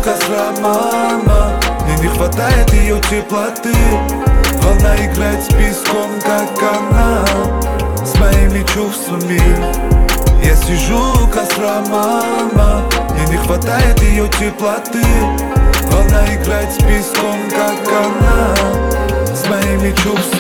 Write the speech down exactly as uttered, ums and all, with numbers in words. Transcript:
костра мама, мне не хватает ее теплоты. Волна играет с песком, как она, с моими чувствами. Я сижу у костра мама, мне не хватает ее теплоты. Волна играет с песком, как она, с моими чувствами.